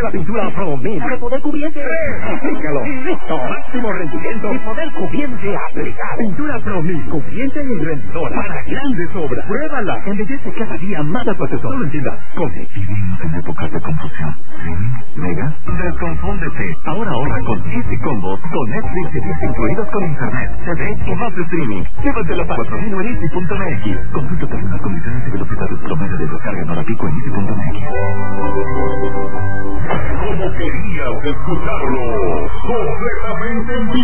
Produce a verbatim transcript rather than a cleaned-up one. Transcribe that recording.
de la pintura Promil. ¡De poder cubriente! ¡Aplícalo! ¡Listo! ¡Máximo rendimiento! ¡Y poder cubriente aplicado! Pintura Promil, cubriente y rendidora. Para grandes obras. ¡Pruébala! Embellece cada día más a tu asesor. Solo entienda. Vivimos en épocas de confusión. ¿Sí? ¿Mega? Desconfúndete. Ahora ahorra con Easy Combo. Con Netflix y Disney incluidos con internet, T V y más streaming. Llévatelo para cuatro mil en easy punto m x. Consulta términos, condiciones y velocidades promedio de descarga en hora pico en easy punto m x. Como querías escucharlo, completamente en vivo.